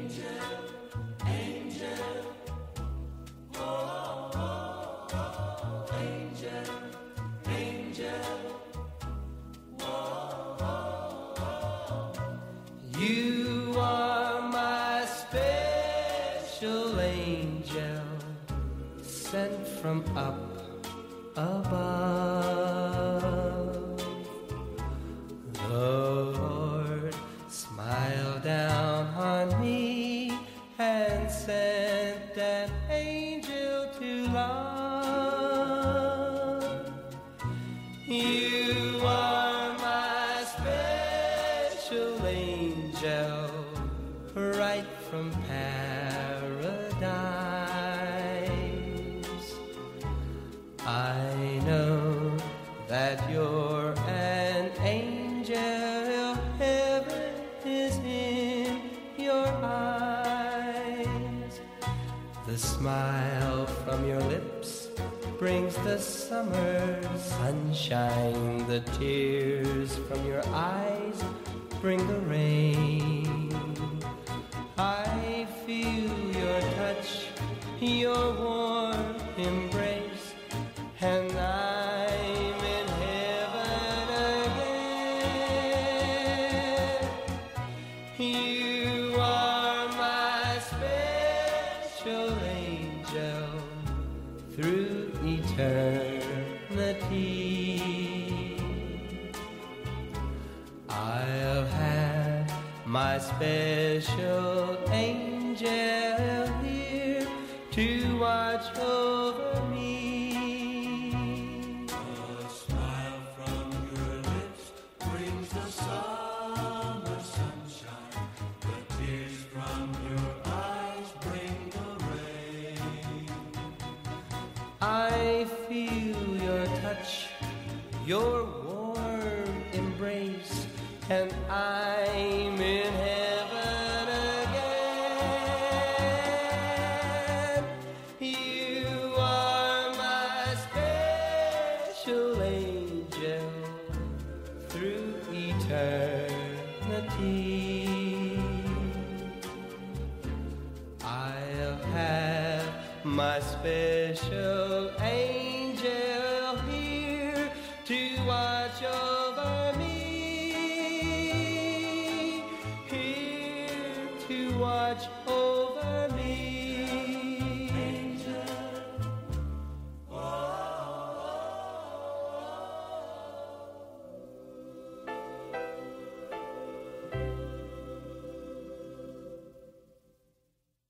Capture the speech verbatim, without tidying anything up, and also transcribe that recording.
You are my special angel, sent from up above. The Lord smiled down on me and sent an angel to love. You are my special angel, right from paradise. I know that you're an angel, heaven is in your eyes. The smile from your lips brings the summer sunshine. The tears from your eyes bring the rain. I feel your touch, your warm embrace, and I'm in heaven again. You are my special angel through eternity. I'll have my special angel here to watch over me. A smile from your lips brings the summer sunshine. The tears from your eyes bring the rain. I feel your touch, your warm embrace, and I'm in heaven again. You are my special angel through eternity. I'll have my special angel here to watch over me. Here to watch over me.